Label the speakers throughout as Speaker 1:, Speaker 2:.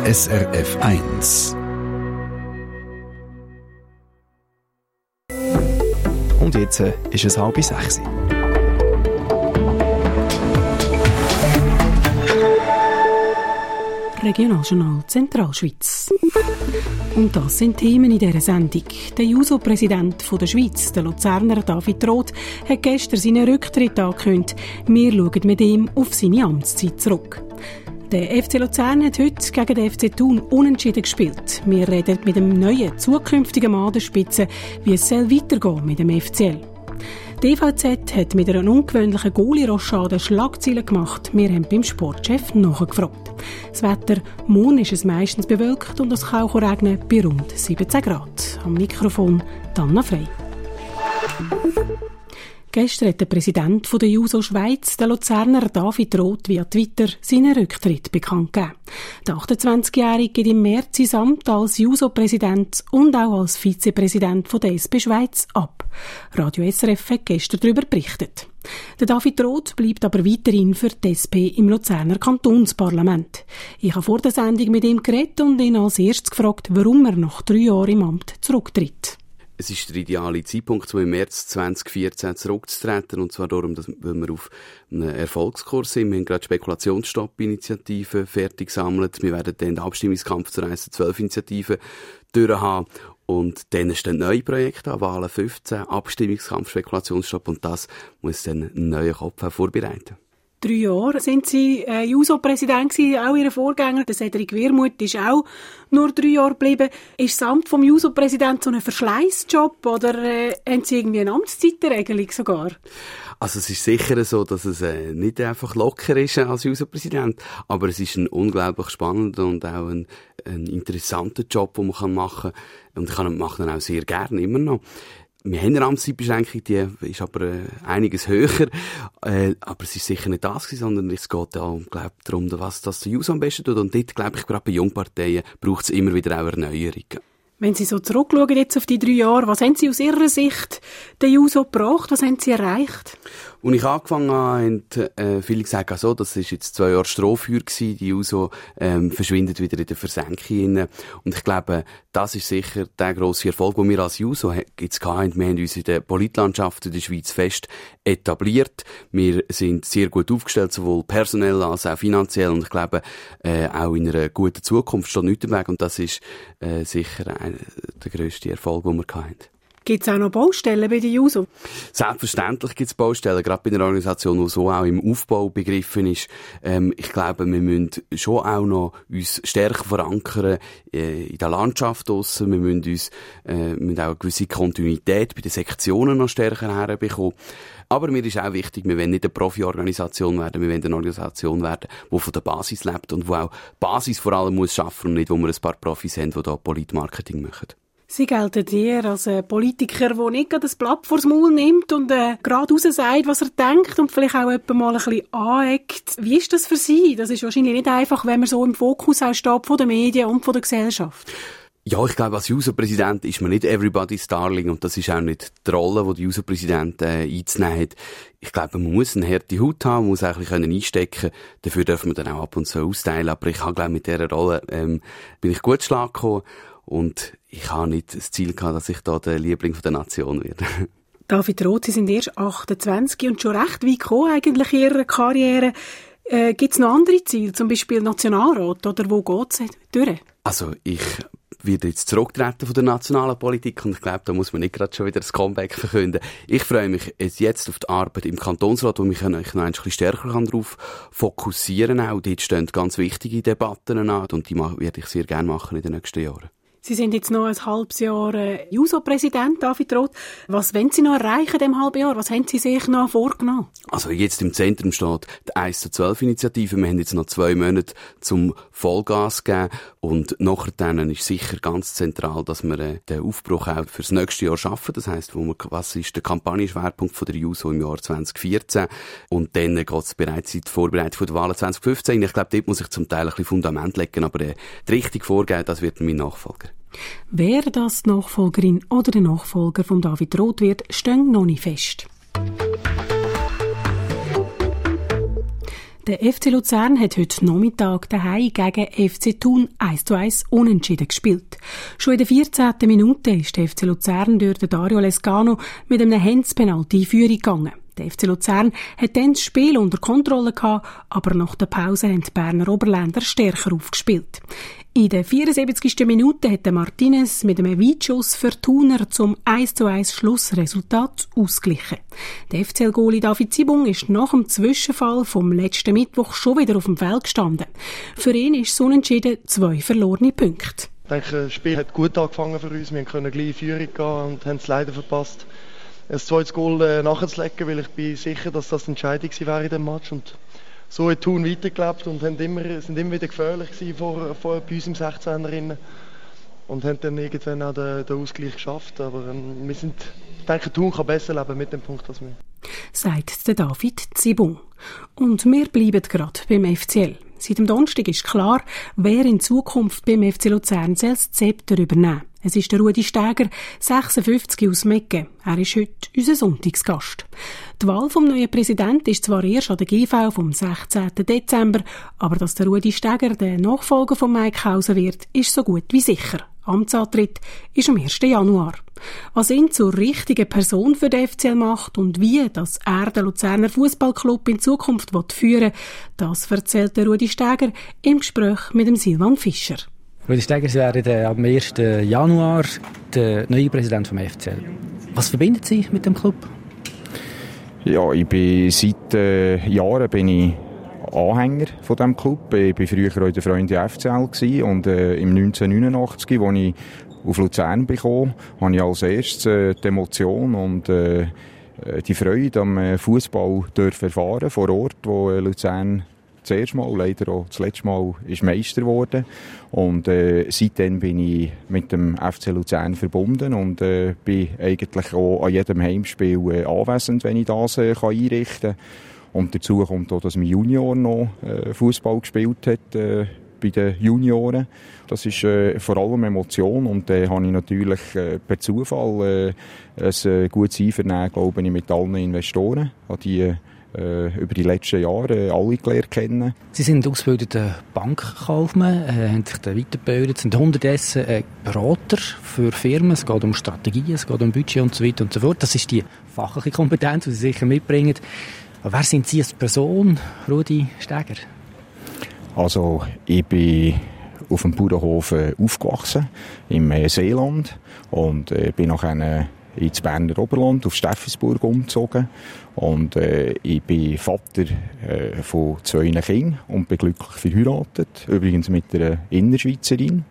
Speaker 1: SRF 1.
Speaker 2: Und jetzt ist es 5:30.
Speaker 3: Regionaljournal Zentralschweiz. Und das sind Themen in dieser Sendung. Der JUSO-Präsident der Schweiz, der Luzerner David Roth, hat gestern seinen Rücktritt angekündigt. Wir schauen mit ihm auf seine Amtszeit zurück. Der FC Luzern hat heute gegen den FC Thun unentschieden gespielt. Wir reden mit dem neuen, zukünftigen Mann der Spitze, wie es weitergehen soll mit dem FCL. Die EVZ hat mit einer ungewöhnlichen Goalie-Rochade Schlagzeilen gemacht. Wir haben beim Sportchef nachgefragt. Das Wetter, morgen ist es meistens bewölkt und es kann auch regnen bei rund 17 Grad. Am Mikrofon Anna Frey. Gestern hat der Präsident der JUSO Schweiz, der Luzerner David Roth, via Twitter seinen Rücktritt bekannt gegeben. Der 28-Jährige geht im März sein Amt als JUSO-Präsident und auch als Vizepräsident der SP Schweiz ab. Radio SRF hat gestern darüber berichtet. Der David Roth bleibt aber weiterhin für die SP im Luzerner Kantonsparlament. Ich habe vor der Sendung mit ihm geredet und ihn als erstes gefragt, warum er nach 3 Jahren im Amt zurücktritt.
Speaker 4: Es ist der ideale Zeitpunkt, um im März 2014 zurückzutreten, und zwar darum, weil wir auf einem Erfolgskurs sind. Wir haben gerade die Spekulationsstopp-Initiative fertig gesammelt. Wir werden dann den Abstimmungskampf zur 1-12-Initiative durchhaben. Und dann stehen neue Projekte an, Wahlen 15, Abstimmungskampf, Spekulationsstopp, und das muss dann ein neuer Kopf auch vorbereiten.
Speaker 3: 3 Jahre sind Sie JUSO-Präsident gewesen, auch Ihr Vorgänger, der Cedric Wermuth, ist auch nur 3 Jahre geblieben. Ist das Amt vom JUSO-Präsident so ein Verschleißjob oder haben Sie irgendwie eine Amtszeitregelung sogar?
Speaker 4: Also es ist sicher so, dass es nicht einfach locker ist als JUSO-Präsident, aber es ist ein unglaublich spannender und auch ein interessanter Job, den man machen kann. Und ich mache ihn auch sehr gerne, immer noch. Wir haben eine Amtszeitbeschränkung, die ist aber einiges höher. Aber es ist sicher nicht das gewesen, sondern es geht auch, darum, was das der JUSO am besten tut. Und dort, glaube ich, gerade bei Jungparteien braucht es immer wieder auch Erneuerungen.
Speaker 3: Wenn Sie so zurückschauen jetzt auf die 3 Jahre, was haben Sie aus Ihrer Sicht der JUSO gebracht? Was haben Sie erreicht?
Speaker 4: Als ich angefangen habe, haben viele gesagt, so, das ist jetzt 2 Jahre Strohfeuer gewesen, die JUSO verschwindet wieder in der Versenkung. Und ich glaube, das ist sicher der grosse Erfolg, den wir als JUSO jetzt hatten. Wir haben uns in der Politlandschaft in der Schweiz fest etabliert. Wir sind sehr gut aufgestellt, sowohl personell als auch finanziell. Und ich glaube, auch in einer guten Zukunft steht nichts im Weg. Und das ist sicher der grösste Erfolg, den wir hatten.
Speaker 3: Gibt es auch noch Baustellen bei der JUSO?
Speaker 4: Selbstverständlich gibt es Baustellen, gerade bei einer Organisation, die so auch im Aufbau begriffen ist. Ich glaube, wir müssen schon auch noch uns stärker verankern in der Landschaft draussen. Wir müssen auch eine gewisse Kontinuität bei den Sektionen noch stärker herbekommen. Aber mir ist auch wichtig, wir wollen nicht eine Profi-Organisation werden, wir wollen eine Organisation werden, die von der Basis lebt und die auch die Basis vor allem muss schaffen und nicht, wo wir ein paar Profis haben, die da Politmarketing machen.
Speaker 3: Sie gelten eher als ein Politiker, der nicht gerade das Blatt vors Maul nimmt und gerade raus sagt, was er denkt und vielleicht auch jemand mal ein bisschen aneckt. Wie ist das für Sie? Das ist wahrscheinlich nicht einfach, wenn man so im Fokus auch steht von den Medien und von der Gesellschaft.
Speaker 4: Ja, ich glaube, als JUSO-Präsident ist man nicht everybody's darling und das ist auch nicht die Rolle, die der JUSO-Präsident einzunehmen hat. Ich glaube, man muss eine harte Haut haben, man muss auch ein bisschen einstecken. Dafür dürfen wir dann auch ab und zu austeilen. Aber ich habe, glaube mit dieser Rolle bin ich gut Schlag gekommen. Und ich habe nicht das Ziel gehabt, dass ich da der Liebling der Nation werde.
Speaker 3: David Roth, Sie sind erst 28 und schon recht weit gekommen eigentlich in Ihrer Karriere. Gibt es noch andere Ziele, zum Beispiel Nationalrat, oder wo geht es durch?
Speaker 4: Also ich werde jetzt zurücktreten von der nationalen Politik und ich glaube, da muss man nicht gerade schon wieder das Comeback verkünden. Ich freue mich jetzt auf die Arbeit im Kantonsrat, wo ich noch ein bisschen stärker darauf fokussieren kann. Auch dort stehen ganz wichtige Debatten an und die werde ich sehr gerne machen in den nächsten Jahren.
Speaker 3: Sie sind jetzt noch ein halbes Jahr JUSO-Präsident, David Roth. Was wollen Sie noch erreichen in diesem halben Jahr? Was haben Sie sich noch vorgenommen?
Speaker 4: Also jetzt im Zentrum steht die 1-12-Initiative. Wir haben jetzt noch 2 Monate zum Vollgas geben. Und nachher dann ist sicher ganz zentral, dass wir den Aufbruch auch fürs nächste Jahr schaffen. Das heisst, was ist der Kampagnenschwerpunkt von der JUSO im Jahr 2014? Und dann geht es bereits in die Vorbereitung der Wahlen 2015. Ich glaube, dort muss ich zum Teil ein bisschen Fundament legen, aber die richtige Vorgehen, das wird mein Nachfolger.
Speaker 3: Wer das die Nachfolgerin oder der Nachfolger von David Roth wird, steht noch nicht fest. Der FC Luzern hat heute Nachmittag daheim gegen FC Thun 1:1 unentschieden gespielt. Schon in der 14. Minute ist der FC Luzern durch den Dario Lescano mit einem Hands-Penalty in Führung gegangen. Der FC Luzern hat dann das Spiel unter Kontrolle gehabt, aber nach der Pause haben die Berner Oberländer stärker aufgespielt. In der 74. Minute hat Martinez mit einem Weitschuss für Thuner zum 1:1 Schlussresultat ausgeglichen. Der FCL-Goalie David Zibung ist nach dem Zwischenfall vom letzten Mittwoch schon wieder auf dem Feld gestanden. Für ihn ist es unentschieden 2 verlorene Punkte.
Speaker 5: Ich denke, das Spiel hat gut angefangen für uns. Wir können gleich in Führung gehen und haben es leider verpasst, ein zweites Goal nachzulegen, weil ich bin sicher, dass das die Entscheidung wäre in diesem Match. Und so hat Thun weitergelebt und sind immer wieder gefährlich gewesen bei uns im 16er. Und haben dann irgendwann auch den Ausgleich geschafft. Aber ich denke, Thun kann besser leben mit dem Punkt als wir.
Speaker 3: Sagt der David Zibung. Und wir bleiben gerade beim FCL. Seit dem Donnerstag ist klar, wer in Zukunft beim FC Luzern das Zepter übernehmen. Es ist der Rudi Steger, 56 aus Mecken. Er ist heute unser Sonntagsgast. Die Wahl vom neuen Präsidenten ist zwar erst an der GV vom 16. Dezember, aber dass der Rudi Steger der Nachfolger von Mike Hauser wird, ist so gut wie sicher. Amtsantritt ist am 1. Januar. Was ihn zur richtigen Person für den FCL macht und wie das er den Luzerner Fußballclub in Zukunft führen will, das erzählt der Rudi Steger im Gespräch mit dem Silvan Fischer.
Speaker 6: Rudi Steger, Sie werden am 1. Januar der neue Präsident vom FCL. Was verbindet Sie mit dem Club?
Speaker 7: Ja, ich bin seit Jahren Anhänger von diesem Club. Ich war früher auch in der Freunde FCL und im 1989, als ich auf Luzern bekam, habe ich als erstes die Emotion und die Freude am Fußball erfahren vor Ort, wo Luzern das erste Mal, leider auch das letzte Mal, ist Meister geworden. Und seitdem bin ich mit dem FC Luzern verbunden und bin eigentlich auch an jedem Heimspiel anwesend, wenn ich das einrichten kann. Und dazu kommt auch, dass mein Junior noch Fußball gespielt hat bei den Junioren. Das ist vor allem Emotion und habe ich natürlich per Zufall ein gutes Einvernehmen, glaube ich, mit allen Investoren, die über die letzten Jahre alle gelernt kennen.
Speaker 6: Sie sind ausgebildeter Bankkaufmann, haben sich da weitergebildet, sind unterdessen Berater für Firmen. Es geht um Strategien, es geht um Budget und so weiter und so fort. Das ist die fachliche Kompetenz, die Sie sicher mitbringen. Aber wer sind Sie als Person, Rudi Steger?
Speaker 7: Also, ich bin auf dem Bauernhof aufgewachsen, im Seeland, und bin nachher ins Berner Oberland, auf Steffisburg umgezogen. Und ich bin Vater von 2 Kindern und bin glücklich verheiratet, übrigens mit einer Innerschweizerin.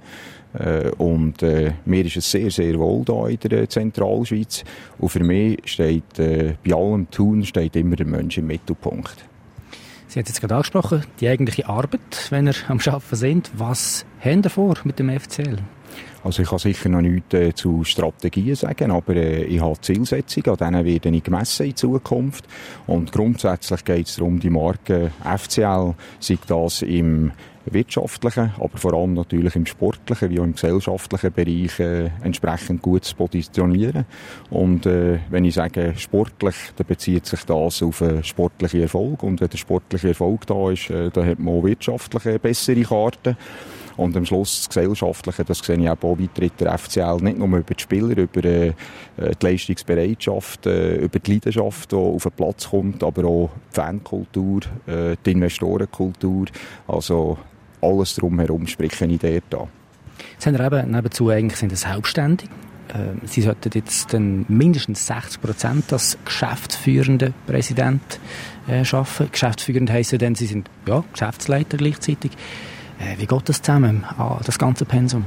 Speaker 7: Und mir ist es sehr, sehr wohl da in der Zentralschweiz. Und für mich steht bei allem Tun steht immer der Mensch im Mittelpunkt.
Speaker 6: Sie haben jetzt gerade angesprochen, die eigentliche Arbeit, wenn ihr am Arbeiten sind. Was haben Sie vor mit dem FCL?
Speaker 7: Also ich kann sicher noch nichts zu Strategien sagen, aber ich habe Zielsetzungen, an denen werde ich gemessen in Zukunft. Und grundsätzlich geht es darum, die Marke FCL, sei das im wirtschaftlichen, aber vor allem natürlich im sportlichen wie auch im gesellschaftlichen Bereich entsprechend gut zu positionieren. Und wenn ich sage sportlich, dann bezieht sich das auf einen sportlichen Erfolg. Und wenn der sportliche Erfolg da ist, dann hat man auch wirtschaftliche bessere Karten. Und am Schluss das Gesellschaftliche, das sehe ich auch, wie tritt der FCL nicht nur über die Spieler, über die Leistungsbereitschaft, über die Leidenschaft, die auf den Platz kommt, aber auch die Fankultur, die Investorenkultur, also alles drumherum spreche ich dort an.
Speaker 6: Sie haben eben nebenzu eigentlich sind selbstständig. Sie sollten jetzt dann mindestens 60% als geschäftsführender Präsident arbeiten. Geschäftsführend heisst ja dann, Sie sind Geschäftsleiter gleichzeitig. Wie geht das zusammen, das ganze Pensum?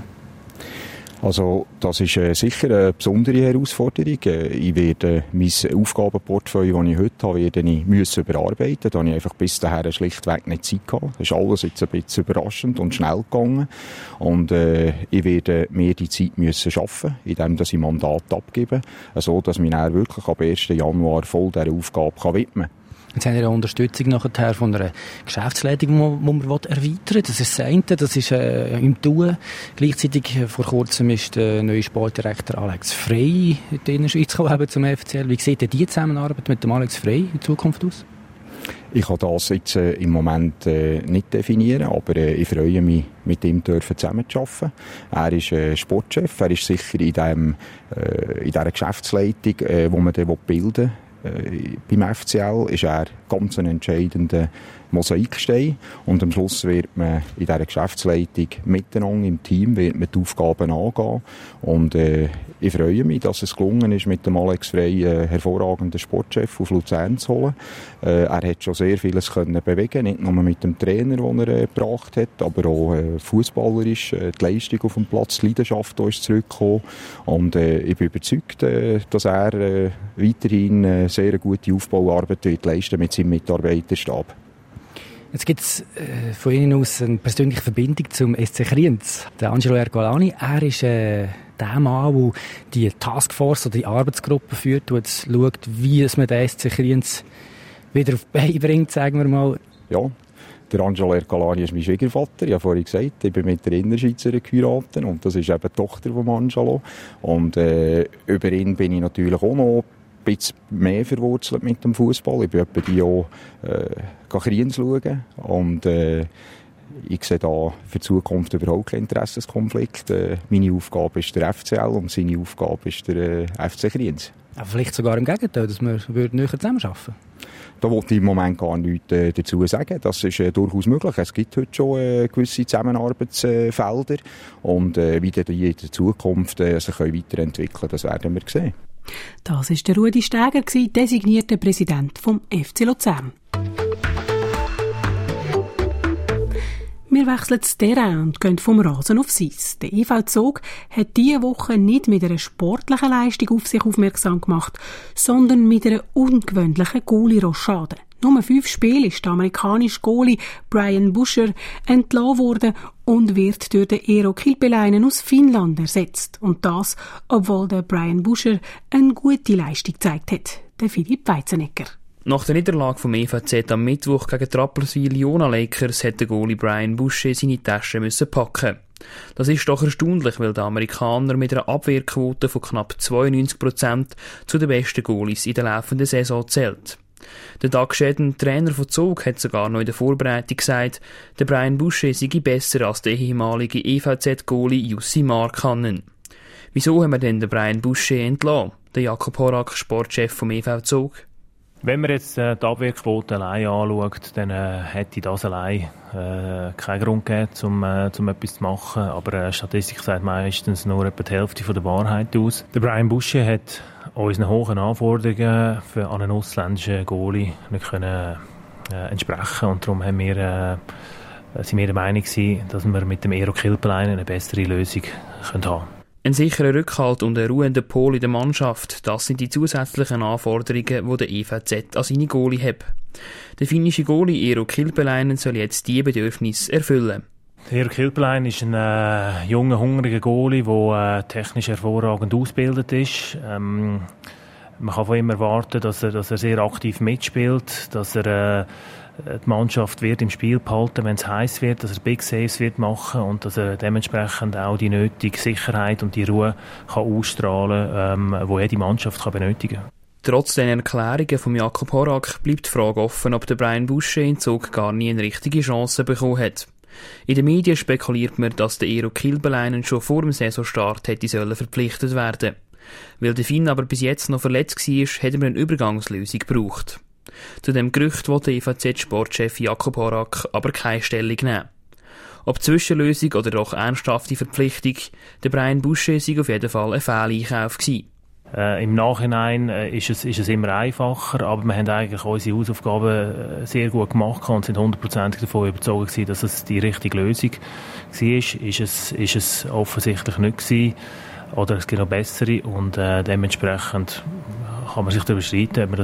Speaker 7: Also, das ist sicher eine besondere Herausforderung. Ich werde mein Aufgabenportfolio, das ich heute habe, müssen überarbeiten. Da habe ich einfach bis dahin schlichtweg nicht Zeit gehabt. Das ist alles jetzt ein bisschen überraschend und schnell gegangen. Und ich werde mir die Zeit müssen schaffen, indem ich Mandat abgebe, so dass ich mich dann wirklich ab 1. Januar voll dieser Aufgabe widmen kann.
Speaker 6: Jetzt haben wir eine Unterstützung nachher von einer Geschäftsleitung, die man erweitern will. Das ist das eine, das ist im Tun. Gleichzeitig vor kurzem ist der neue Sportdirektor Alex Frey in der Schweiz gekommen zum FCL. Wie sieht denn die Zusammenarbeit mit dem Alex Frey in Zukunft aus?
Speaker 7: Ich kann das jetzt im Moment nicht definieren, aber ich freue mich, mit ihm zusammenzuarbeiten. Er ist Sportchef, er ist sicher in dieser Geschäftsleitung, die man dann bilden will. Beim FCL ist er ganz ein entscheidender Mosaikstein und am Schluss wird man in dieser Geschäftsleitung miteinander im Team wird man die Aufgaben angehen und ich freue mich, dass es gelungen ist, mit dem Alex Frey einen hervorragenden Sportchef auf Luzern zu holen. Er hat schon sehr vieles können bewegen, nicht nur mit dem Trainer, den er gebracht hat, aber auch fußballerisch, die Leistung auf dem Platz, die Leidenschaft da ist zurückgekommen und ich bin überzeugt, dass er weiterhin sehr eine gute Aufbauarbeit wird leisten mit seinem Mitarbeiterstab.
Speaker 6: Jetzt gibt es von Ihnen aus eine persönliche Verbindung zum SC Kriens. Der Angelo Ercolani, er ist der Mann, der die Taskforce oder die Arbeitsgruppe führt, der jetzt schaut, wie man den SC Kriens wieder auf die Beine bringt, sagen wir mal.
Speaker 7: Ja, der Angelo Ercolani ist mein Schwiegervater. Ich habe vorhin gesagt, ich bin mit der Innerschweizerin geheiratet und das ist eben die Tochter von Angelo. Und über ihn bin ich natürlich auch noch ein bisschen mehr verwurzelt mit dem Fußball. Ich bin etwa die Jahr Kriens schauen und ich sehe da für die Zukunft überhaupt keinen Interessenskonflikt. Meine Aufgabe ist der FCL und seine Aufgabe ist der FC Kriens.
Speaker 6: Aber vielleicht sogar im Gegenteil, dass wir näher zusammenarbeiten.
Speaker 7: Da wollte ich im Moment gar nichts dazu sagen. Das ist durchaus möglich. Es gibt heute schon gewisse Zusammenarbeitsfelder und wie die in der Zukunft sich weiterentwickeln können, das werden wir sehen.
Speaker 3: Das war der Rudi Steger, designierter Präsident vom FC Luzern. Wir wechseln das Terrain und gehen vom Rasen aufs Eis. Der EV Zug hat diese Woche nicht mit einer sportlichen Leistung auf sich aufmerksam gemacht, sondern mit einer ungewöhnlichen Goalie-Rochade. Nur 5 Spiele ist der amerikanische Goalie Brian Busher entlassen worden und wird durch den Eero Kilpeläinen aus Finnland ersetzt. Und das, obwohl der Brian Busher eine gute Leistung gezeigt hat. Der Philipp Weizenegger.
Speaker 8: Nach der Niederlage vom EVZ am Mittwoch gegen die Rapperswil-Jona Lakers hat der Goalie Brian Busher seine Tasche packen. Das ist doch erstaunlich, weil der Amerikaner mit einer Abwehrquote von knapp 92% zu den besten Goalies in der laufenden Saison zählt. Der Doug Shedden, Trainer von Zug, hat sogar noch in der Vorbereitung gesagt, der Brian Busher sei besser als der ehemalige EVZ-Goalie Jussi Markkanen. Wieso haben wir denn den Brian Busher entlassen? Der Jakob Horak, Sportchef vom EV Zug.
Speaker 9: Wenn man jetzt die Abwehrquote allein anschaut, dann hätte das allein keinen Grund gegeben, um etwas zu machen. Aber Statistik sagt meistens nur etwa die Hälfte der Wahrheit aus. Der Brian Busher hat unseren hohen Anforderungen an einen ausländischen Goalie nicht können entsprechen. Und darum sind wir der Meinung gewesen, dass wir mit dem Eero Kilpeläinen eine bessere Lösung haben können.
Speaker 8: Ein sicherer Rückhalt und ein ruhender Pol in der Mannschaft, das sind die zusätzlichen Anforderungen, die der EVZ an seine Goalie hat. Der finnische Goalie Eero Kilpeläinen soll jetzt diese Bedürfnisse erfüllen.
Speaker 9: Eero Kilpeläinen ist ein junger, hungriger Goalie, der technisch hervorragend ausgebildet ist. Man kann von ihm erwarten, dass er sehr aktiv mitspielt, dass er die Mannschaft wird im Spiel behalten, wenn es heiß wird, dass er Big Saves wird machen und dass er dementsprechend auch die nötige Sicherheit und die Ruhe kann ausstrahlen, die jede Mannschaft kann benötigen kann.
Speaker 8: Trotz den Erklärungen von Jakob Horak bleibt die Frage offen, ob der Brian Busher in Zug gar nie eine richtige Chance bekommen hat. In den Medien spekuliert man, dass der Eero Kilpeläinen schon vor dem Saisonstart hätte verpflichtet werden. Weil der Finn aber bis jetzt noch verletzt war, hätte man eine Übergangslösung gebraucht. Zu dem Gerücht will der EVZ-Sportchef Jakob Horak aber keine Stellung nehmen. Ob Zwischenlösung oder doch ernsthafte Verpflichtung, der Brian Busher sei auf jeden Fall ein Fehleinkauf gewesen.
Speaker 9: Im Nachhinein ist es immer einfacher, aber wir haben eigentlich unsere Hausaufgaben sehr gut gemacht und sind 100% davon überzeugt gewesen, dass es die richtige Lösung war. Ist es offensichtlich nicht gewesen, oder es gibt noch bessere und dementsprechend kann man sich darüber streiten, ob man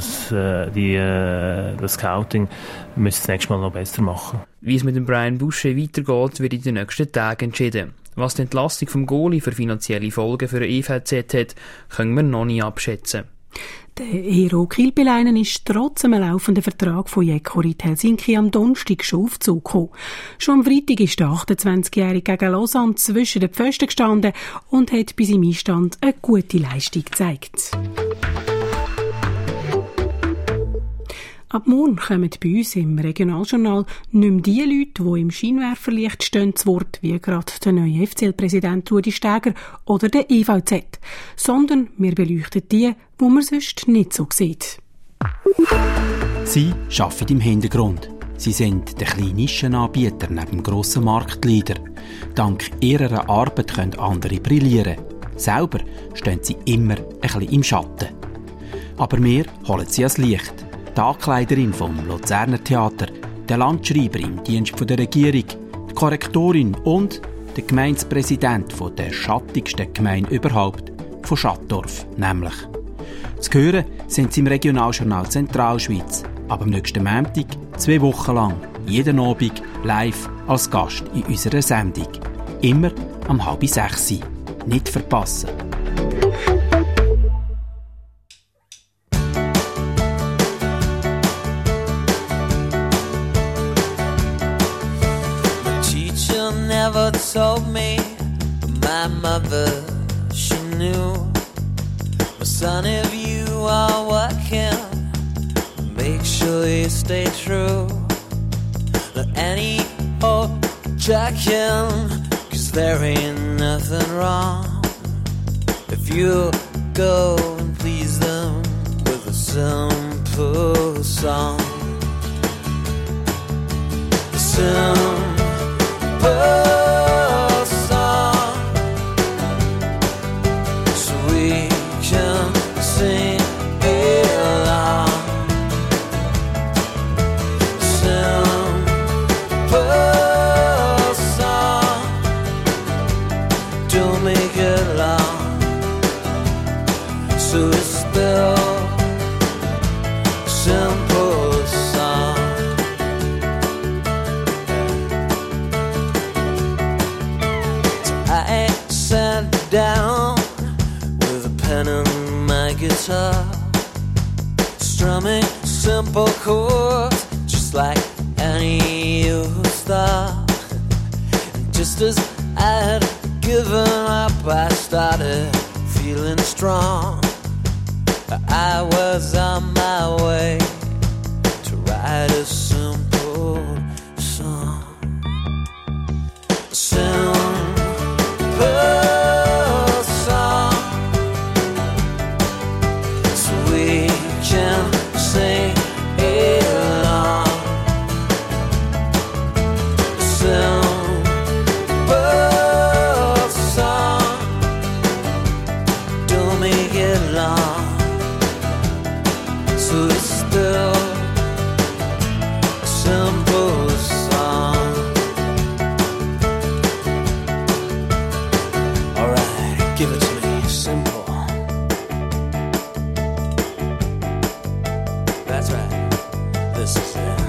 Speaker 9: das Scouting das nächste Mal noch besser machen.
Speaker 8: Wie es mit dem Brian Busher weitergeht, wird in den nächsten Tagen entschieden. Was die Entlastung vom Goalie für finanzielle Folgen für den EVZ hat, können wir noch nicht abschätzen.
Speaker 3: Der Eero Kilpeläinen ist trotz einem laufenden Vertrag von Jekorit Helsinki am Donnerstag schon auf Zug gekommen. Schon am Freitag ist der 28-Jährige gegen Lausanne zwischen den Pfosten gestanden und hat bei seinem Einstand eine gute Leistung gezeigt. Ab morgen kommen bei uns im Regionaljournal nicht mehr die Leute, die im Scheinwerferlicht stehen, zu Wort, wie gerade der neue FCL-Präsident Rudi Steger oder der EVZ, sondern wir beleuchten die man sonst nicht so sieht.
Speaker 10: Sie arbeiten im Hintergrund. Sie sind der kleine Nischenanbieter neben dem grossen Marktleader. Dank ihrer Arbeit können andere brillieren. Selber stehen sie immer ein bisschen im Schatten. Aber wir holen sie ans Licht. Die Ankleiderin vom Luzerner Theater, der Landschreiber im Dienst der Regierung, die Korrektorin und der Gemeindepräsident der schattigsten Gemeinde überhaupt, von Schattdorf nämlich. Zu hören sind sie im Regionaljournal Zentralschweiz, aber am nächsten Montag 2 Wochen lang, jeden Abend live als Gast in unserer Sendung. Immer am 5:30. Nicht verpassen.
Speaker 11: My teacher never told me, my mother, she knew. My son, if you are working, make sure you stay true. Let any old jackin', 'cause there ain't nothing wrong if you go and please them with a simple song. A simple song, so we can sing along. A simple song, don't make it long, so it's still a simple song. So I sat down with a pen and my guitar, strumming simple chords just like any used star. And just as I had given up, I started feeling strong. I was on my way to write a simple song. A simple song, so we can sing along. A simple song, don't make it long, so it's still a simple song. Alright, give it to me, simple. That's right, this is it.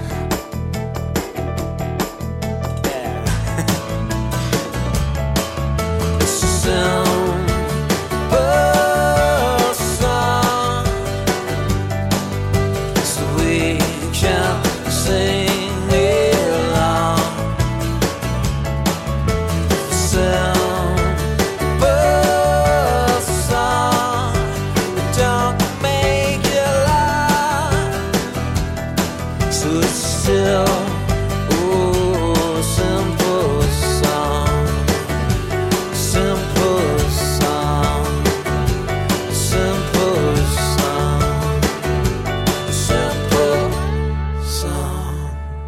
Speaker 11: Yeah. It's a simple song, so we can sing along. A simple song, don't make it long, so it's still, ooh, simple song, simple song, simple song, simple song.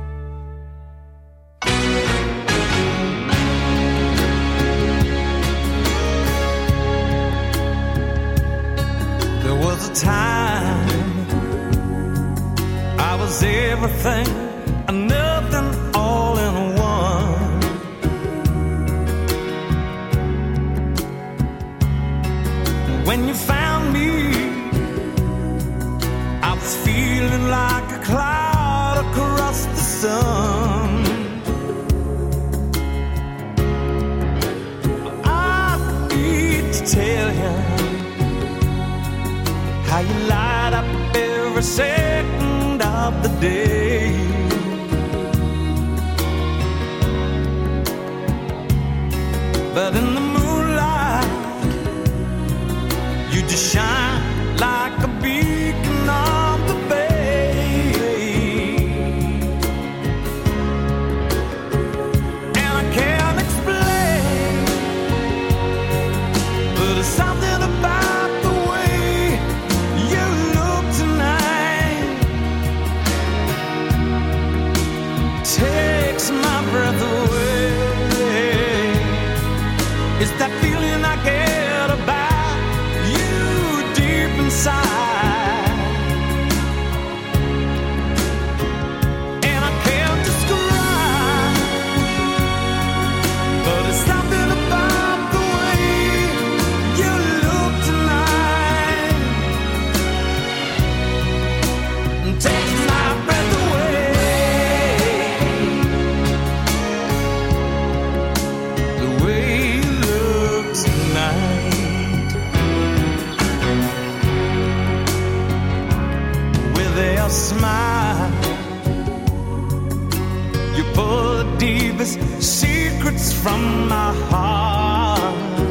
Speaker 12: There was a time I was everything and nothing all in one. When you found me, I was feeling like a cloud across the sun. I need to tell you how you light up every second of the day. But in the moonlight, you just shine like a beacon on the bay. deepest secrets from my heart.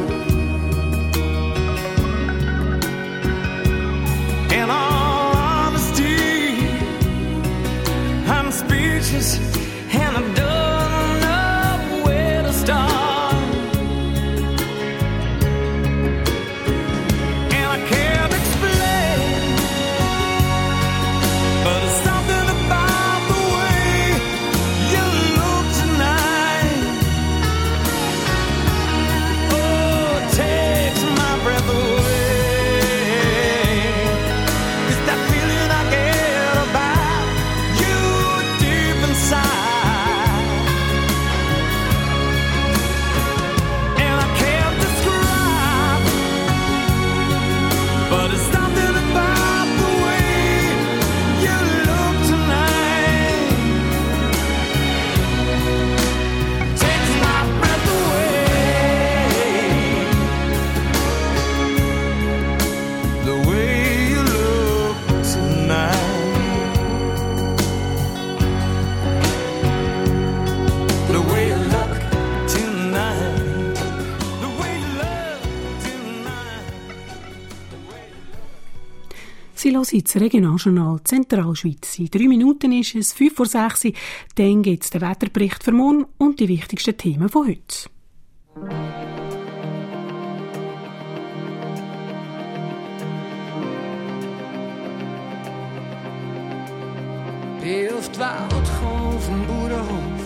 Speaker 12: In all honesty, I'm speechless and I don't know where to start.
Speaker 3: Sie hören das Regionaljournal Zentralschweiz. In 3 Minuten ist es 5:06 Uhr. Dann gibt es den Wetterbericht für morgen und die wichtigsten Themen von heute.
Speaker 13: Bin auf die Welt gekommen, auf dem Bauernhof.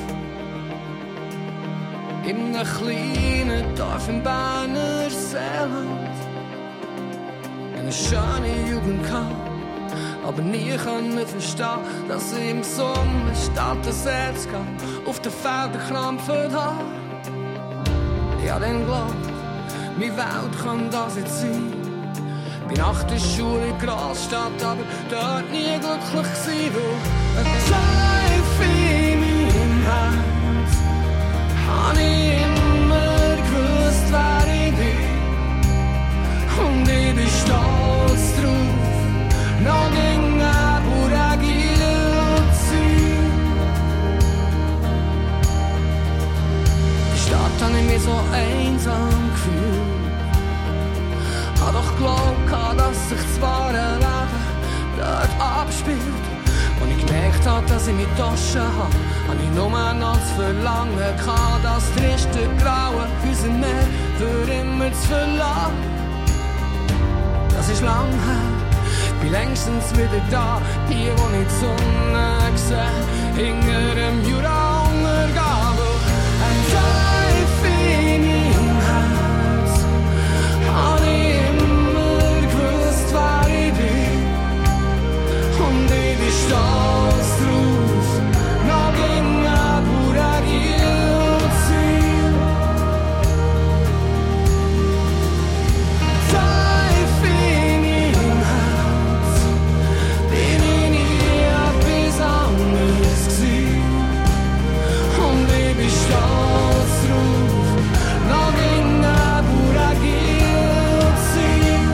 Speaker 13: In einem kleinen Dorf im Berner Seeland. Eine schöne Jugend gehabt, aber nie können verstehen, dass ich im Sommer statt das Herz gehe, auf den Feldern krampfen habe. Ich hab dann geglaubt, meine Welt kann das jetzt sein. Bin nach der Schule in Großstadt, aber dort nie glücklich gewesen, weil ein Teufel in meinem Herz hab ich immer gewusst, wer ich bin. Und ich bin stolz drauf, noch gegen aber agil zu sein. Die Stadt hab ich mich so einsam gefühlt. Hab doch geglaubt, dass sich das wahre Leben dort abspielt. Und ich gemerkt hab, dass ich meine Tasche hab, hab ich nur noch zu verlangen gehabt, das triste Graue unser Meer für immer zu verlassen. Das ist lang her, bin längstens wieder da, die nicht die Sonne sehen, hinter dem Jura untergehen. Ein Teufel in meinem Herz, hab ich immer gewusst, wer ich bin. Und ich bin stolz drauf, noch gegen aber agil zu sein. Teufel in meinem Herz, bin ich nie etwas anderes gewesen. Und ich bin stolz drauf, noch gegen aber agil zu sein.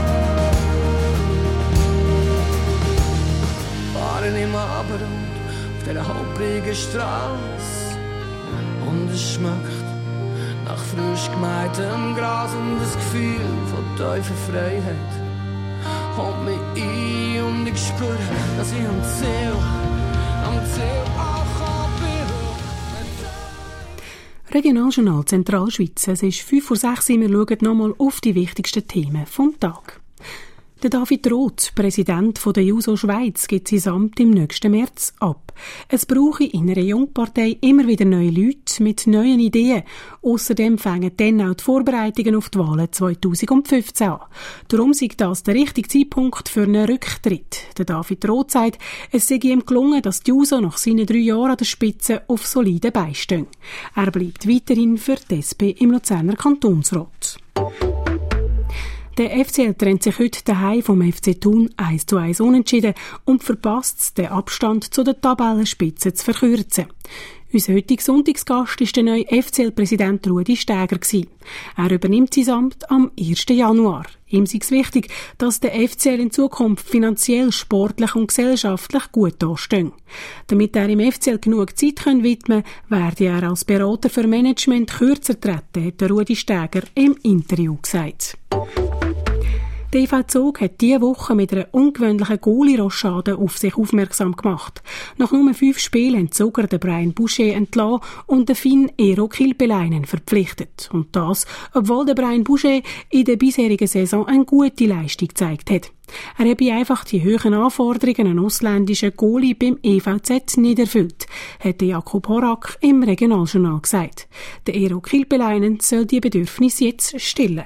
Speaker 13: Fahren im Abendrot auf dieser holprigen Straße und es schmeckt nach frisch gemähtem Gras und das Gefühl von tiefer Freiheit holt mich ein und ich spüre, dass ich am Ziel auch bin.
Speaker 3: Regionaljournal Zentralschweiz. Es ist 5:06 Uhr. Wir schauen nochmal auf die wichtigsten Themen vom Tag. Der David Roth, Präsident der JUSO Schweiz, gibt sein Amt im nächsten März ab. Es brauche in einer Jungpartei immer wieder neue Leute mit neuen Ideen. Außerdem fangen dann auch die Vorbereitungen auf die Wahlen 2015 an. Darum sei das der richtige Zeitpunkt für einen Rücktritt. Der David Roth sagt, es sei ihm gelungen, dass die JUSO nach seinen 3 Jahren an der Spitze auf solide Beine stehen. Er bleibt weiterhin für die SP im Luzerner Kantonsrat. Der FCL trennt sich heute daheim vom FC Thun 1:1 unentschieden und verpasst es, den Abstand zu der Tabellenspitze zu verkürzen. Unser heutiger Sonntagsgast war der neue FCL-Präsident Rudi Stäger. Er übernimmt sein Amt am 1. Januar. Ihm sei es wichtig, dass der FCL in Zukunft finanziell, sportlich und gesellschaftlich gut dasteht. Damit er im FCL genug Zeit widmen kann, werde er als Berater für Management kürzer treten, hat Rudi Stäger im Interview gesagt. Der EV Zug hat diese Woche mit einer ungewöhnlichen Goalie-Rochade auf sich aufmerksam gemacht. Nach nur 5 Spielen haben die Zuger den Brian Boucher entlassen und den Finn Eero Kilpeläinen verpflichtet. Und das, obwohl der Brian Boucher in der bisherigen Saison eine gute Leistung gezeigt hat. Er habe einfach die hohen Anforderungen an ausländischen Goalie beim EVZ nicht erfüllt, hat Jakob Horak im Regionaljournal gesagt. Der Eero Kilpeläinen soll die Bedürfnisse jetzt stillen.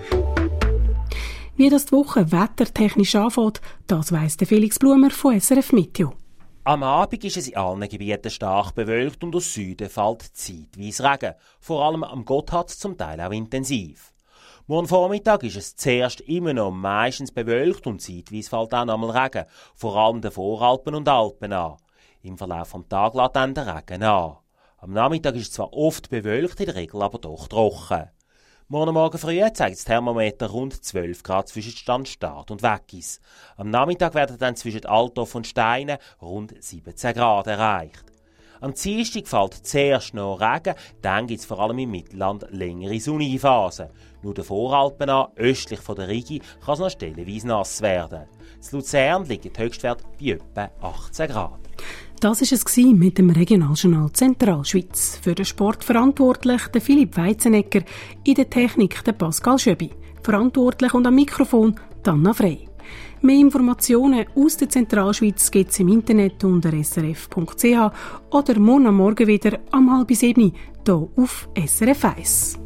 Speaker 3: Wie das die Woche wettertechnisch anfängt, das weiss der Felix Blumer von SRF Meteo.
Speaker 14: Am Abend ist es in allen Gebieten stark bewölkt und aus Süden fällt zeitweise Regen, vor allem am Gotthard zum Teil auch intensiv. Morgen Vormittag ist es zuerst immer noch meistens bewölkt und zeitweise fällt auch noch einmal Regen, vor allem den Voralpen und Alpen an. Im Verlauf des Tages lässt dann der Regen an. Am Nachmittag ist es zwar oft bewölkt, in der Regel aber doch trocken. Morgen früh zeigt das Thermometer rund 12 Grad zwischen Start und Weggis. Am Nachmittag werden dann zwischen Altdorf und Steinen rund 17 Grad erreicht. Am Dienstag fällt zuerst noch Regen, dann gibt es vor allem im Mittelland längere sonnige Phasen. Nur den Voralpen an, östlich von der Rigi, kann es noch stellenweise nass werden. In Luzern liegt der Höchstwert bei etwa 18 Grad.
Speaker 3: Das war es mit dem Regionaljournal Zentralschweiz. Für den Sport verantwortlich der Philipp Weizenegger, in der Technik der Pascal Schöbi. Verantwortlich und am Mikrofon Anna Frey. Mehr Informationen aus der Zentralschweiz gibt es im Internet unter srf.ch oder morgen am Morgen wieder um 6:30 hier auf SRF 1.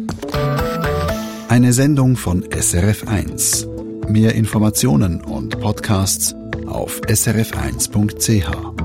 Speaker 1: Eine Sendung von SRF 1. Mehr Informationen und Podcasts auf srf1.ch.